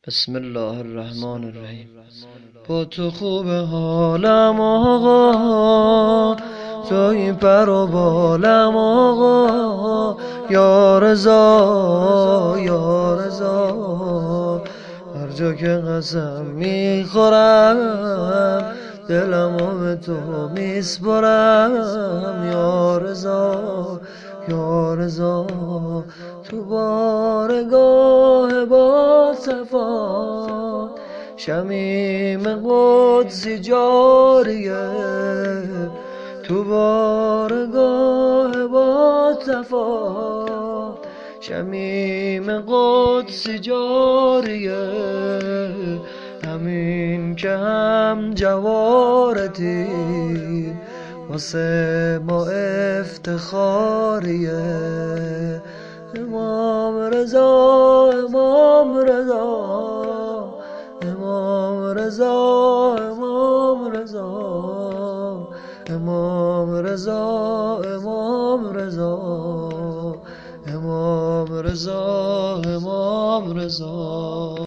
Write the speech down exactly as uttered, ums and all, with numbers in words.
بسم الله الرحمن الرحیم. با تو خوب حالم آقا، توی پر و بالم آقا، یا رضا یا رضا. هر جا که قسم میخورم دلمو به تو میسپرم، یا رضا یا رضا. تو بارگاه با صفا شمیم قدسی جاریه، تو بارگاه با صفا شمیم قدسی جاریه. همین که هم جوارتی واسه ما افتخاریه. امام رضا امام رضا امام رضا امام رضا امام رضا امام رضا امام رضا امام رضا.